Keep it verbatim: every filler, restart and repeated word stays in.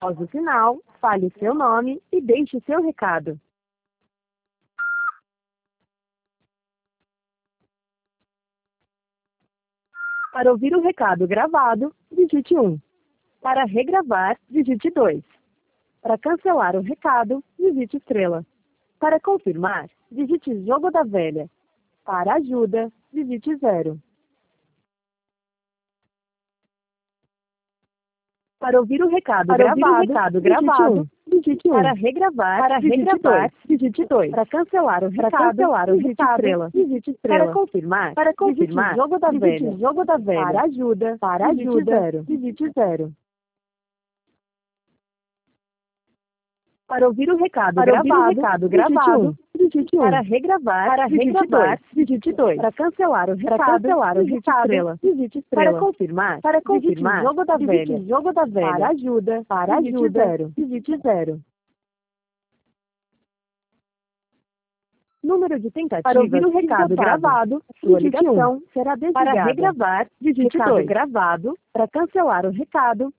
Após o sinal, fale o seu nome e deixe o seu recado. Para ouvir o recado gravado, digite um. Para regravar, digite dois. Para cancelar o recado, digite estrela. Para confirmar, digite jogo da velha. Para ajuda, digite zero. Para ouvir o recado Para gravado, ouvir o recado gravado, digite um. Para regravar, Para digite regravar, dois. Digite dois. Para cancelar o Para recado, cancelar o digite recado, estrela. Digite estrela. Para confirmar, Para digite confirmar, jogo da digite velha. jogo da velha. Para ajuda, Para digite ajuda, zero. Digite zero. Para ouvir o recado Para ouvir o gravado, recado digite gravado, um. Digite um. Para regravar, Para digite regravar, dois. Digite dois. Para cancelar o Para recado, cancelar o digite recado, estrela. Digite estrela. Para confirmar, Para digite confirmar, jogo da digite velha. jogo da velha. Para ajuda, Para digite ajuda, zero. Digite zero. Número de tentativas Para ouvir o recado esgotado. gravado, Sua digite ligação um. será Para desligada. regravar, digite Recado dois. gravado. Para cancelar o recado,